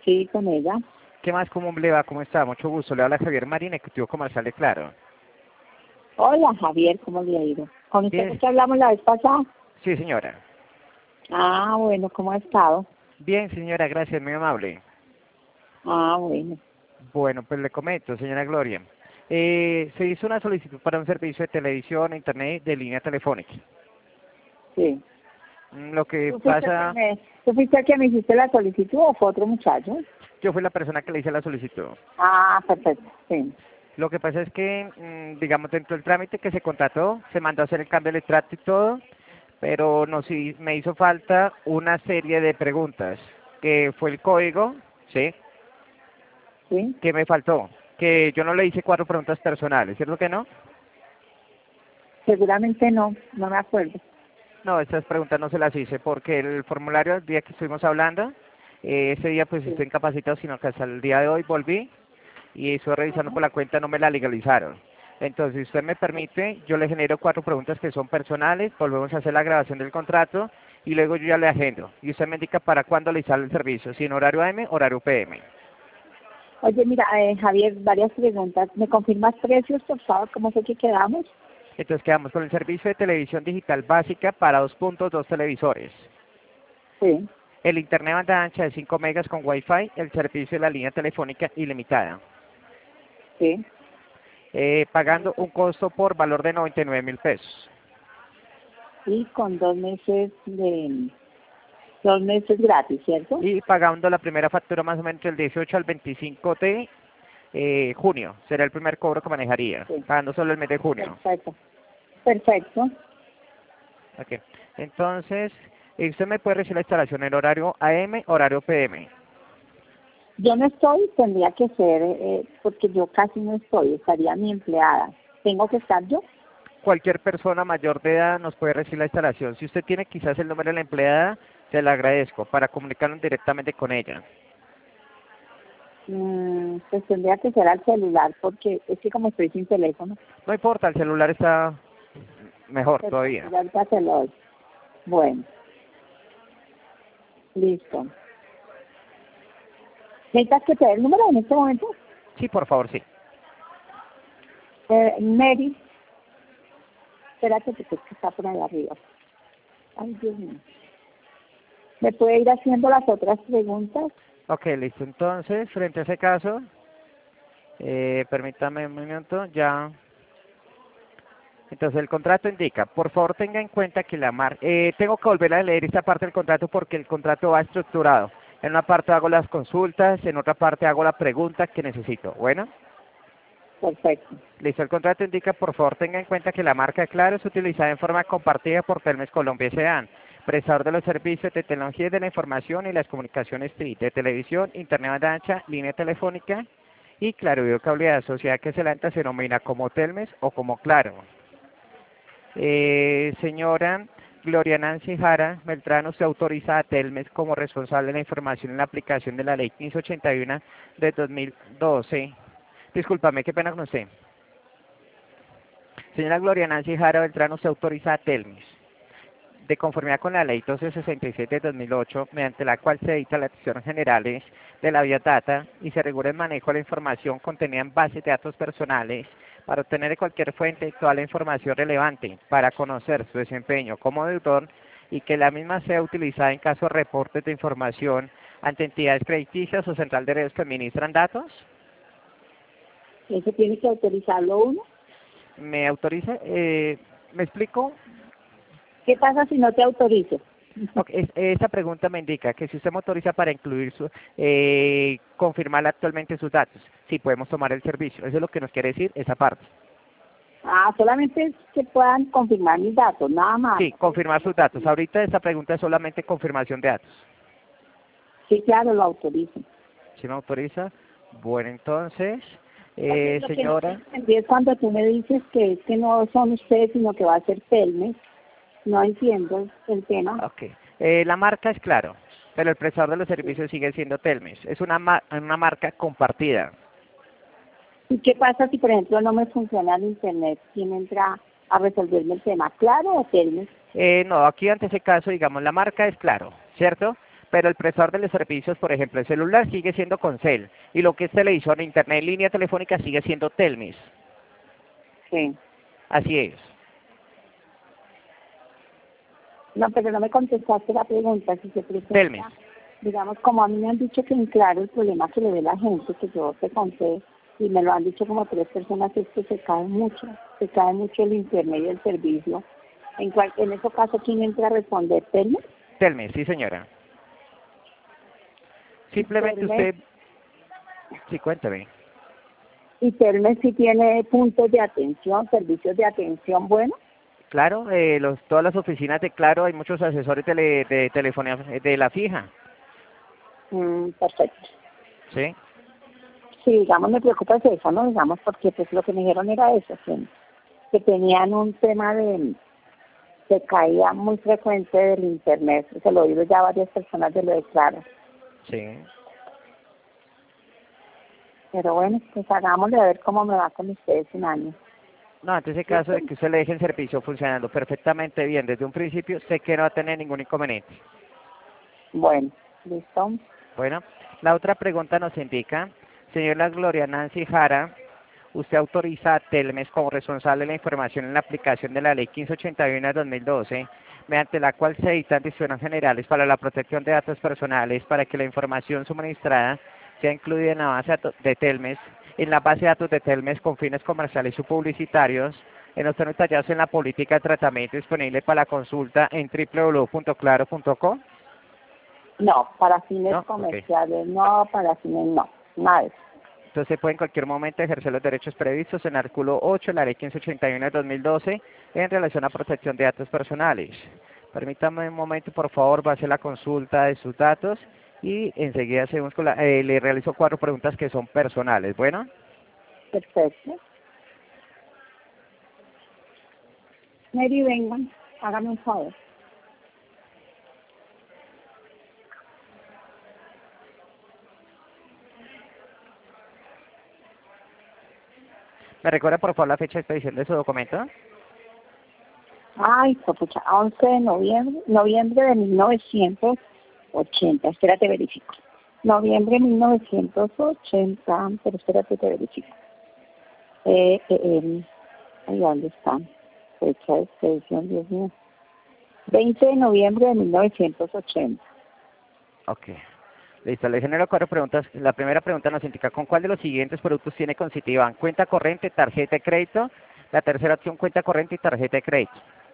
Sí, con ella. ¿Qué más? ¿Cómo le va? ¿Cómo está? Mucho gusto. Le habla Javier Marín, ejecutivo comercial de Claro. Hola, Javier, ¿cómo le ha ido? ¿Con usted Bien. que hablamos la vez pasada? Sí, señora. Ah, bueno, ¿cómo ha estado? Bien, señora, gracias, muy amable. Ah, bueno, Bueno, pues le comento, señora Gloria. Se hizo una solicitud para un servicio de televisión, internet de línea telefónica. sí. Lo que pasa, ¿Tú fuiste el que me hiciste la solicitud o fue otro muchacho? yo fui la persona que le hice la solicitud. Ah, perfecto, sí. Lo que pasa es que, digamos, dentro del trámite que se contrató, se mandó a hacer el cambio de extracto y todo, pero no, sí, me hizo falta una serie de preguntas, que fue el código, ¿sí? ¿Sí? Que me faltó, que yo no le hice 4 preguntas personales, ¿cierto que no? Seguramente no me acuerdo. No, esas preguntas no se las hice porque el formulario el día que estuvimos hablando, ese día pues Sí. estoy incapacitado, sino que hasta el día de hoy volví y estoy revisando por la cuenta, no me la legalizaron. Entonces, si usted me permite, yo le genero 4 preguntas que son personales, volvemos a hacer la grabación del contrato y luego yo ya le agendo. Y usted me indica para cuándo le sale el servicio, si en horario AM, horario PM. Oye, mira, Javier, varias preguntas. ¿Me confirmas precios, por favor? ¿Cómo fue que quedamos? Entonces quedamos con el servicio de televisión digital básica para 2.2 televisores. Sí, El internet banda ancha de 5 megas con Wi-Fi, el servicio de la línea telefónica ilimitada. sí. Pagando un costo por valor de 99.000 pesos. Y con 2 meses gratis, ¿cierto? Y pagando la primera factura más o menos del 18 al 25 de junio. Será el primer cobro que manejaría. Sí, Pagando solo el mes de junio. perfecto. Perfecto. Ok. Entonces, usted me puede recibir la instalación en horario AM, horario PM. Yo no estoy, tendría que ser, porque yo casi no estoy, estaría mi empleada. ¿Tengo que estar yo? Cualquier persona mayor de edad nos puede recibir la instalación. Si usted tiene quizás el número de la empleada, se la agradezco para comunicarnos directamente con ella. Pues tendría que ser al celular, porque es que como estoy sin teléfono, No importa, el celular está mejor pues todavía. ya ahorita se lo doy. Bueno, listo. ¿Necesitas que te dé el número en este momento? Sí, por favor, sí. Mary, espérate porque es que está por ahí arriba. Ay, Dios mío. ¿Me puede ir haciendo las otras preguntas? Ok, listo. Entonces, frente a ese caso, permítame un minuto, ya. Entonces, el contrato indica, por favor tenga en cuenta que la marca, tengo que volver a leer esta parte del contrato porque el contrato va estructurado. En una parte hago las consultas, en otra parte hago la pregunta que necesito. Bueno, Perfecto. listo. El contrato indica, por favor tenga en cuenta que la marca Claro es utilizada en forma compartida por Telmex Colombia S.A., prestador de los servicios de tecnología de la información y las comunicaciones TI, de televisión, internet banda ancha, línea telefónica y Claro Video Cableada, sociedad que se denomina como Telmex o como Claro. Señora Gloria Nancy Jara Beltrán, usted autoriza a Telmex como responsable de la información en la aplicación de la ley 1581 de 2012. Discúlpame, qué pena con usted. Señora Gloria Nancy Jara Beltrán, usted autoriza a Telmex, de conformidad con la ley 1267 de 2008, mediante la cual se edita las decisiones generales de la biodata y se regula el manejo de la información contenida en bases de datos personales para obtener de cualquier fuente toda la información relevante para conocer su desempeño como deudor y que la misma sea utilizada en caso de reportes de información ante entidades crediticias o central de redes que administran datos. ¿Eso tiene que autorizarlo uno? ¿Me autoriza? ¿Me explico? ¿Qué pasa si no te autorizo? Ok, esta pregunta me indica que si usted me autoriza para incluir confirmar actualmente sus datos, sí podemos tomar el servicio. Eso es lo que nos quiere decir esa parte. Ah, solamente es que puedan confirmar mis datos, nada más. Sí, confirmar sus datos. Ahorita esta pregunta es solamente confirmación de datos. Sí, claro, lo autorizo. ¿Sí me autoriza? Bueno, entonces, Porque lo que no señora. entendí es cuando tú me dices que es que no son ustedes, sino que va a ser Telmex. No entiendo el tema. Ok, la marca es Claro, pero el prestador de los servicios sigue siendo Telmex. Es una marca compartida. ¿Y qué pasa si, por ejemplo, no me funciona el internet? ¿Quién entra a resolverme el tema? ¿Claro o Telmex? No, aquí ante ese caso, digamos, la marca es Claro, ¿cierto? pero el prestador de los servicios, por ejemplo, el celular sigue siendo Concel, y lo que es televisor, internet, línea telefónica sigue siendo Telmis. Sí. Así es. No, pero no me contestaste la pregunta, si se presenta, Telmis. digamos, como a mí me han dicho que en Claro el problema que le ve la gente, que yo te conté, y me lo han dicho como 3 personas, es que se cae mucho el internet y el servicio. En ese caso, ¿quién entra a responder? ¿Telmes? Telmis, sí señora. Simplemente usted... Sí, cuéntame. ¿Y Telmes sí tiene puntos de atención, servicios de atención buenos? Claro, todas las oficinas de Claro hay muchos asesores de telefonía de la fija. Perfecto. Sí. Sí, digamos, me preocupa es eso, ¿no? Digamos, porque pues lo que me dijeron era eso, que tenían un tema de caída muy frecuente del internet. Se lo he oído ya a varias personas de lo de Claro. Sí. Pero bueno, pues hagámosle a ver cómo me va con ustedes un año. No, ante ese caso de que usted le deje el servicio funcionando perfectamente bien desde un principio, sé que no va a tener ningún inconveniente. Bueno, listo. Bueno, la otra pregunta nos indica, señora Gloria Nancy Jara, ¿usted autoriza a Telmes como responsable de la información en la aplicación de la Ley 1581 de 2012, mediante la cual se dictan disposiciones generales para la protección de datos personales para que la información suministrada sea incluida en la base de Telmes, en la base de datos de Telmes con fines comerciales o publicitarios, en los términos detallados en la política de tratamiento disponible para la consulta en www.claro.com? No, para fines ¿No? comerciales, no, para fines no, nada de eso. Entonces puede en cualquier momento ejercer los derechos previstos en el artículo 8 de la Ley 1581 de 2012 en relación a protección de datos personales. Permítame un momento, por favor, va a hacer la consulta de sus datos y enseguida seguimos con le realizo 4 preguntas que son personales. Bueno, Perfecto. Mary, vengan, hágame un favor. ¿me recuerda por favor la fecha de expedición de su documento? Ay, pucha, 11 de noviembre de 1980, espérate, verifico. Noviembre de 1980, pero espérate, te verifico. Ahí, ¿dónde están? Fecha de expedición, Dios mío. 20 de noviembre de 1980. Ok. Listo, le genero 4 preguntas. La primera pregunta nos indica con cuál de los siguientes productos tiene con Citibank: cuenta corriente, tarjeta de crédito. La tercera opción, cuenta corriente y tarjeta de crédito.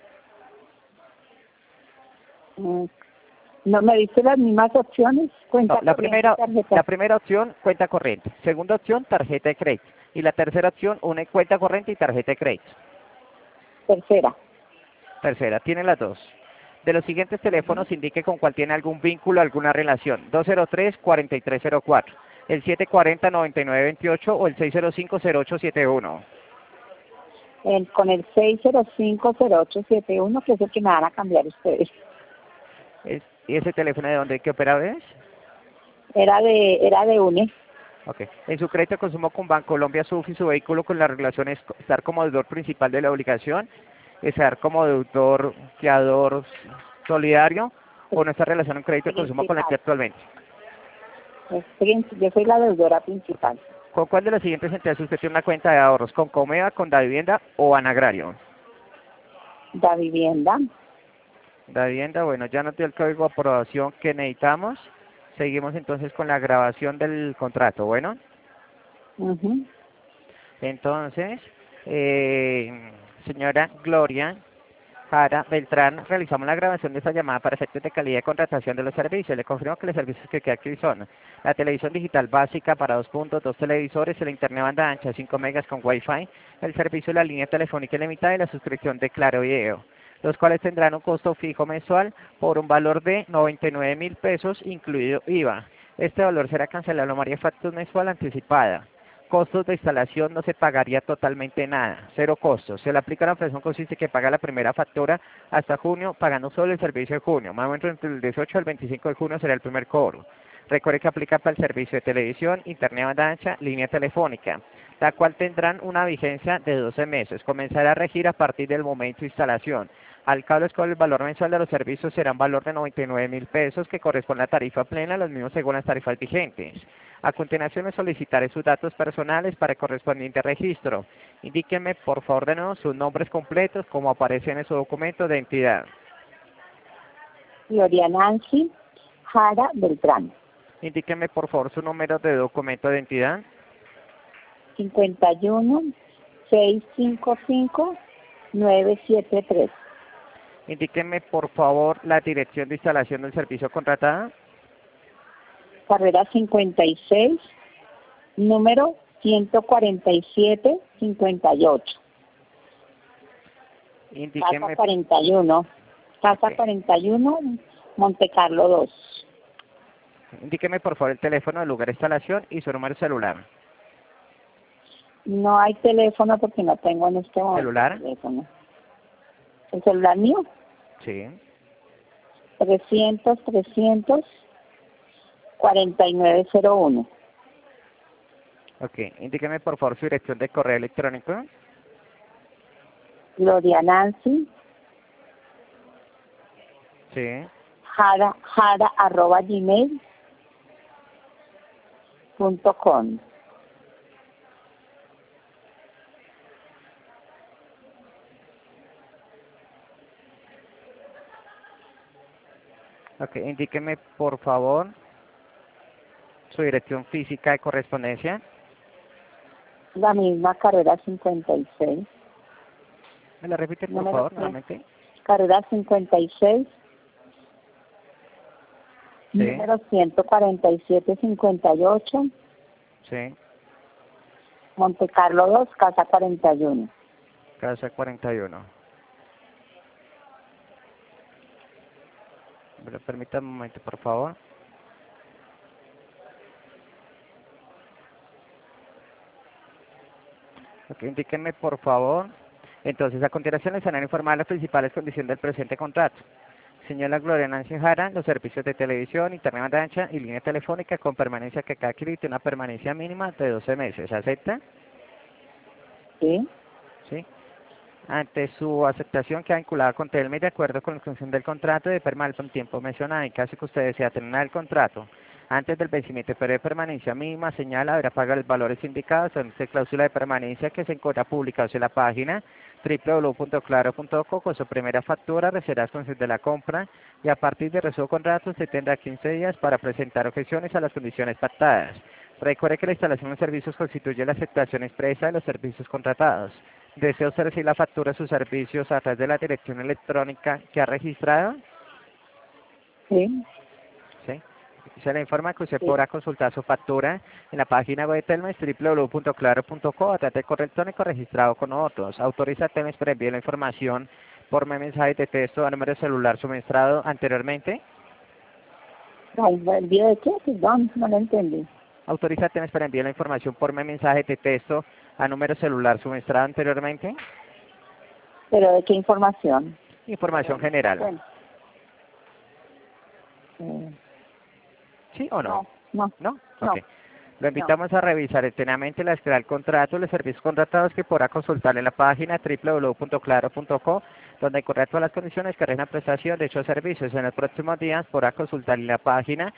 ¿No me diste las mismas opciones? Cuenta No, corriente, la tarjeta. primera opción, cuenta corriente. Segunda opción, tarjeta de crédito. Y la tercera opción, una cuenta corriente y tarjeta de crédito. Tercera. Tercera, tiene las dos. De los siguientes teléfonos, indique con cuál tiene algún vínculo, alguna relación: 203-4304, el 740-9928 o el 605-0871. Con el 6050871, que es el que me van a cambiar ustedes. ¿Y ese teléfono de dónde, qué operador es? Era de UNE. Ok. En su crédito de consumo con Bancolombia, SUFI, su vehículo con la regulación es estar como deudor principal de la obligación, estar como deudor fiador solidario, o no está relación en crédito de consumo con la que actualmente. Yo soy la deudora principal. ¿Con cuál de las siguientes entidades usted tiene una cuenta de ahorros? ¿Con Comeva, con Davivienda o Banagrario? Da vivienda. Davivienda, bueno, ya nos dio el código de aprobación que necesitamos. Seguimos entonces con la grabación del contrato, bueno. Entonces, señora Gloria Jara Beltrán, realizamos la grabación de esta llamada para efectos de calidad de contratación de los servicios. Le confirmo que los servicios que aquí son la televisión digital básica para 2 puntos, 2 televisores, el internet banda ancha 5 megas con Wi-Fi, el servicio de la línea telefónica ilimitada y la suscripción de Claro Video, los cuales tendrán un costo fijo mensual por un valor de 99.000 pesos, incluido IVA. Este valor será cancelado María factura mensual anticipada. Costos de instalación: no se pagaría totalmente nada, 0 costos. Se le aplica la operación consiste que paga la primera factura hasta junio, pagando solo el servicio de junio. Más o menos entre el 18 al 25 de junio será el primer cobro. Recuerde que aplica para el servicio de televisión, internet banda ancha, línea telefónica, la cual tendrán una vigencia de 12 meses. Comenzará a regir a partir del momento de instalación. Al cabo con el valor mensual de los servicios será un valor de 99.000 pesos que corresponde a tarifa plena, los mismos según las tarifas vigentes. A continuación me solicitaré sus datos personales para el correspondiente registro. Indíquenme por favor de nuevo sus nombres completos como aparecen en su documento de identidad. Gloria Nancy Jara Beltrán. Indíquenme por favor su número de documento de identidad. 51 655 973. Indíquenme por favor la dirección de instalación del servicio contratada. Carrera 56, número 14758. Indíqueme, Casa 41. Casa Ok. 41, Monte Carlo 2. Indíqueme por favor el teléfono del lugar de instalación y su número celular. No hay teléfono porque no tengo en este momento ¿Celular? teléfono. ¿El celular mío? Sí. 300 4901. Ok. Indíqueme por favor su dirección de correo electrónico. Gloria Nancy Sí. Jara @gmail.com. Ok. Indíqueme por favor su dirección física de correspondencia. La misma carrera 56. ¿Me la repite por Número favor 100. nuevamente? Carrera 56. Sí. Número 14758. Sí. Monte Carlo 2, casa 41. Casa 41. ¿Me lo permite un momento por favor? Ok. Indíqueme por favor. Entonces, a continuación les harán informar las principales condiciones del presente contrato. Señora Gloria Nancy Jara, los servicios de televisión, internet banda ancha y línea telefónica con permanencia que cada cliente una permanencia mínima de 12 meses. ¿Acepta? ¿Sí? Sí. Ante su aceptación queda vinculada con Telmex de acuerdo con la conclusión del contrato de permanecer un tiempo mencionado. En caso que usted desea terminar el contrato antes del vencimiento del periodo de permanencia mínima, señala, deberá pagar los valores indicados en esta cláusula de permanencia que se encuentra publicados en la página www.claro.co con su primera factura, reservas con de la compra y a partir de resuelvo contrato se tendrá 15 días para presentar objeciones a las condiciones pactadas. Recuerde que la instalación de servicios constituye la aceptación expresa de los servicios contratados. ¿Desea usted recibir la factura de sus servicios a través de la dirección electrónica que ha registrado? Sí. Sí. Se le informa que usted Sí. podrá consultar su factura en la página web de Telmex www.claro.co a través de correo electrónico registrado con nosotros. Autoriza a Telmex para enviar la información por mensaje de texto a número de celular suministrado anteriormente. Ay, ¿envío de qué? Perdón, no lo entendí. Autoriza a Telmex para enviar la información por mensaje de texto a número celular suministrado anteriormente. ¿Pero de qué información? Información general. Bueno, eh, ¿Sí o no? no, ¿No? no, Ok. Lo no. invitamos a revisar detenidamente la escala del contrato, los servicios contratados que podrá consultar en la página www.claro.co, donde encontrará todas las condiciones que rigen la prestación de dichos servicios. En los próximos días podrá consultar en la página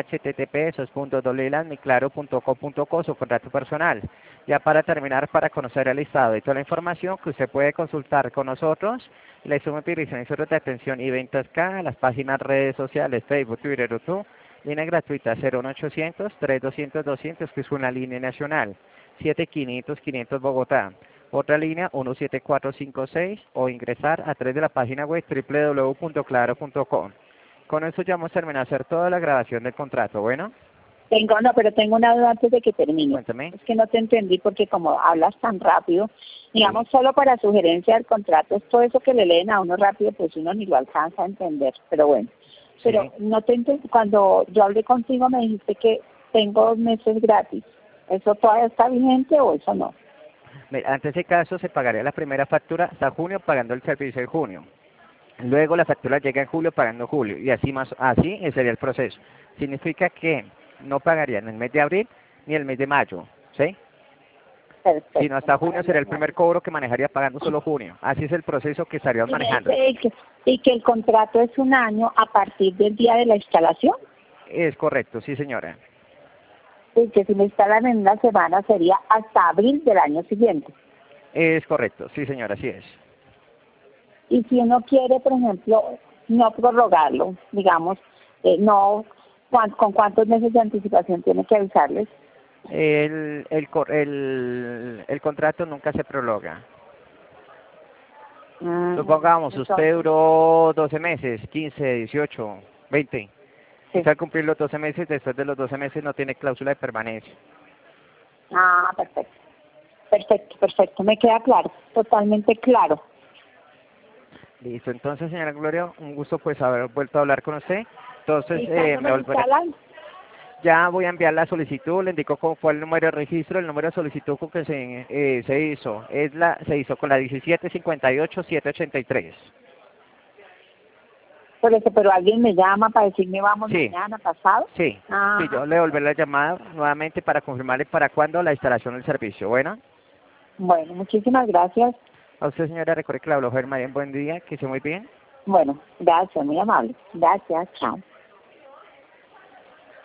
http://miclaro.co.co su contrato personal. Ya para terminar, para conocer el listado de toda la información que usted puede consultar con nosotros, le sumo peticiones sobre de atención y ventas K, las páginas redes sociales, Facebook, Twitter, YouTube. Línea gratuita 01800-3200-200, que es una línea nacional. 7500-500 Bogotá. Otra línea 17456 o ingresar a través de la página web www.claro.com. Con eso ya hemos terminado de hacer toda la grabación del contrato. Bueno, Pero tengo una duda antes de que termine. cuéntame. Es que no te entendí porque como hablas tan rápido, digamos solo para sugerencia del contrato, es todo eso que le leen a uno rápido, pues uno ni lo alcanza a entender, pero bueno. Pero Sí. no te entendí, cuando yo hablé contigo me dijiste que tengo 2 meses gratis. ¿Eso todavía está vigente o eso no? Ante ese caso se pagaría la primera factura hasta junio pagando el servicio de junio. Luego la factura llega en julio pagando julio y así sería el proceso. Significa que no pagarían el mes de abril ni el mes de mayo, ¿sí? Perfecto. Sino hasta junio sería el primer cobro que manejaría pagando solo junio. Así es el proceso que estaríamos manejando. Y que el contrato es un año a partir del día de la instalación. Es correcto, sí señora. Y que si me instalan en una semana sería hasta abril del año siguiente. Es correcto, sí señora, así es. Y si uno quiere, por ejemplo, no prorrogarlo, digamos, no, ¿con cuántos meses de anticipación tiene que avisarles? El contrato nunca se prolonga. Supongamos, usted Entonces, duró 12 meses, 15, 18, 20. sí. Usted al cumplir los 12 meses, después de los 12 meses no tiene cláusula de permanencia. Ah, perfecto. Perfecto, perfecto. Me queda claro, totalmente claro. Listo, entonces señora Gloria, un gusto pues haber vuelto a hablar con usted. Entonces, ¿Y cuándo me instalan? ya voy a enviar la solicitud, le indico cómo fue el número de registro, el número de solicitud con que se hizo, se hizo con la 1758783. Por eso, pero alguien me llama para decirme vamos Sí. mañana, pasado. Sí, Ah, sí, yo le devolveré la llamada nuevamente para confirmarle para cuándo la instalación del servicio. Bueno, bueno, muchísimas gracias. a usted señora, recuerde que la habló Germán, buen día, que esté muy bien. Bueno, gracias, muy amable. Gracias, chao.